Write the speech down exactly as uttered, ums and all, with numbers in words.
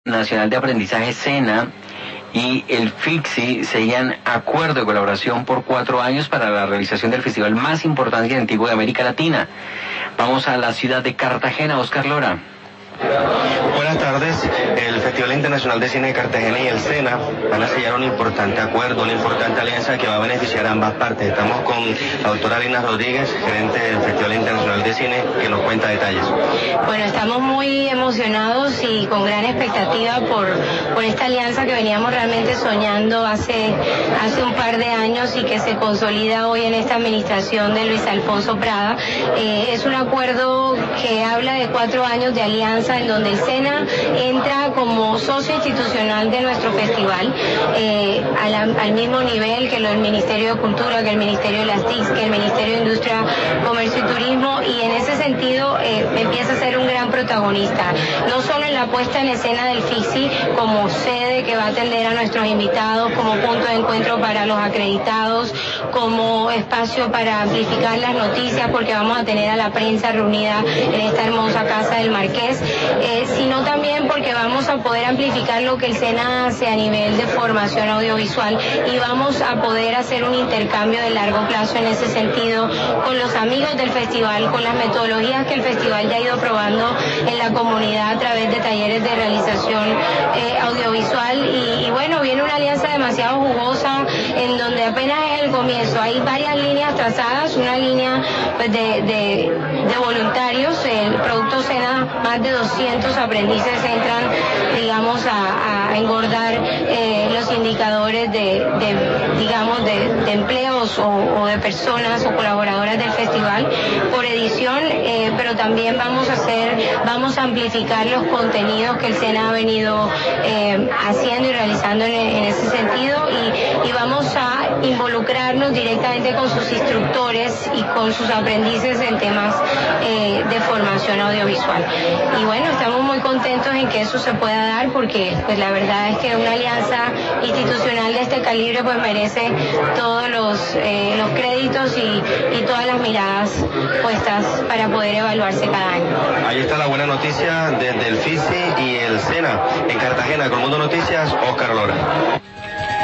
Nacional de Aprendizaje SENA y el FICSI sellan acuerdo de colaboración por cuatro años para la realización del festival más importante y antiguo de América Latina. Vamos a la ciudad de Cartagena, Oscar Lora. Buenas tardes. El Festival Internacional de Cine de Cartagena y el SENA van a sellar un importante acuerdo, una importante alianza que va a beneficiar a ambas partes. Estamos con la doctora Lina Rodríguez, gerente del Festival Internacional de Cine, que nos cuenta detalles. Bueno, estamos muy emocionados y con gran expectativa por, por esta alianza que veníamos realmente soñando hace, hace un par de años y que se consolida hoy en esta administración de Luis Alfonso Prada. Eh, es un acuerdo que habla de cuatro años de alianza en donde el SENA entra como socio institucional de nuestro festival, eh, al, al mismo nivel que el Ministerio de Cultura, que el Ministerio de las T I C, que el Ministerio de Industria, Comercio y Turismo, y en ese sentido eh, empieza a ser un gran protagonista, no solo en la puesta en escena del FICSI como sede que va a atender a nuestros invitados, como punto de encuentro para los acreditados, como espacio para amplificar las noticias, porque vamos a tener a la prensa reunida en esta hermosa Casa del Marqués, eh, sino también porque vamos a poder amplificar lo que el SENA hace a nivel de formación audiovisual y vamos a poder hacer un intercambio de largo plazo en ese sentido con los amigos del festival, con las metodologías que el festival ya ha ido probando en la comunidad a través de talleres de realización eh, audiovisual y, y bueno, viene una alianza demasiado jugosa en donde apenas es el comienzo. Hay varias líneas trazadas, una línea pues, de, de, de voluntarios, el producto SENA, más de doscientos aprendices entran, digamos, a, a engordar eh, los indicadores de, de digamos, de, de empleos o, o de personas o colaboradoras del festival por edición, eh, pero también vamos a hacer, vamos a amplificar los contenidos que el SENA ha venido eh, haciendo y realizando en, en ese sentido y, y vamos a involucrarnos directamente con sus instructores y con sus aprendices en temas eh, de formación audiovisual. Y bueno, estamos muy contentos en que eso se pueda dar porque pues la verdad es que una alianza institucional de este calibre pues merece todos los, eh, los créditos y, y todas las miradas puestas para poder evaluarse cada año. Ahí está la buena noticia desde el FICSI y el SENA en Cartagena. Con Mundo Noticias, Oscar Lora.